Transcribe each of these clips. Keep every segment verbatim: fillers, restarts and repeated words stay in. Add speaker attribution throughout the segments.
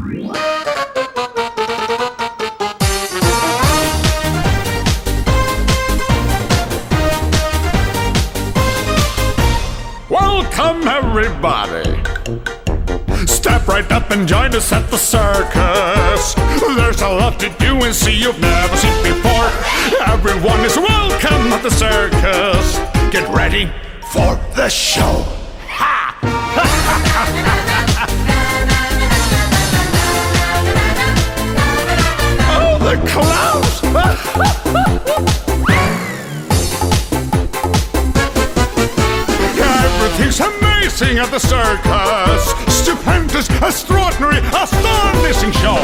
Speaker 1: Welcome, everybody. Step right up and join us at the circus. There's a lot to do and see you've never seen before. Everyone is welcome at the circus. Get ready for the show. Ha! Oh, the clowns! Everything's amazing at the circus. Stupendous, extraordinary, astonishing show.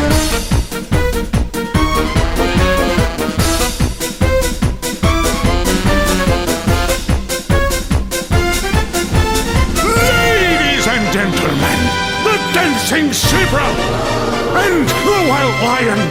Speaker 1: Ladies and gentlemen, the dancing zebra and the wild lion.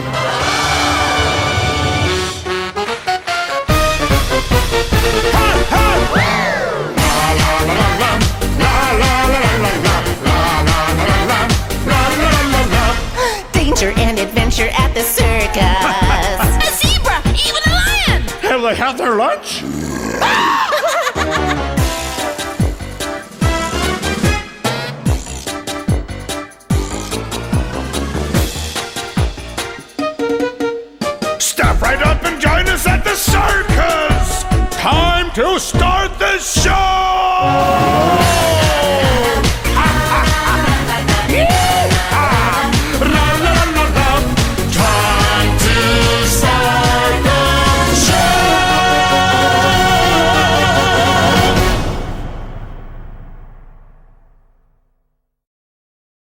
Speaker 2: Danger and adventure at the circus. A zebra, even a lion.
Speaker 1: Have they had their lunch? Step right up and join us at the circus. Time to start the show.